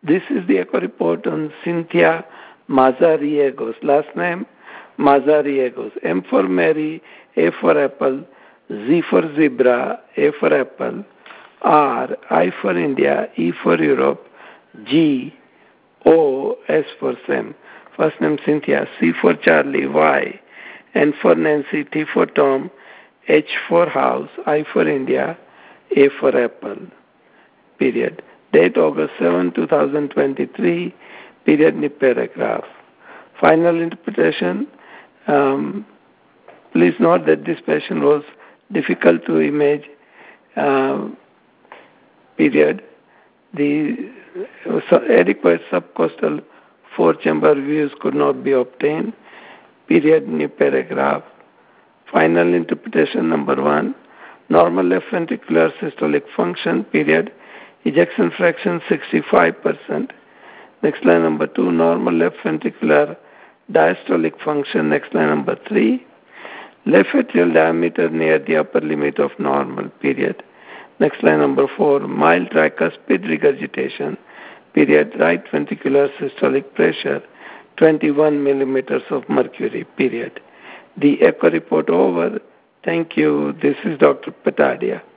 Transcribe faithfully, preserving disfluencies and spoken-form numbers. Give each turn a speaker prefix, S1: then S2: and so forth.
S1: This is the echo report on Cynthia Mazariegos. Last name Mazariegos. M for Mary, A for Apple, Z for Zebra, A for Apple, R, I for India, E for Europe, G, O, S for Sam. First name Cynthia, C for Charlie, Y, N for Nancy, T for Tom, H for House, I for India, A for Apple. Period. Date August seventh, two thousand twenty-three. Period. New paragraph. Final interpretation. Um, please note that this patient was difficult to image. Uh, period. The uh, adequate subcostal four-chamber views could not be obtained. Period. New paragraph. Final interpretation number one. Normal left ventricular systolic function. Period. Ejection fraction sixty-five percent. Next line number two. Normal left ventricular diastolic function. Next line number three. Left atrial diameter near the upper limit of normal. Period. Next line number four. Mild tricuspid regurgitation. Period. Right ventricular systolic pressure twenty-one millimeters of mercury. Period. The echo report over. Thank you. This is Doctor Patadia.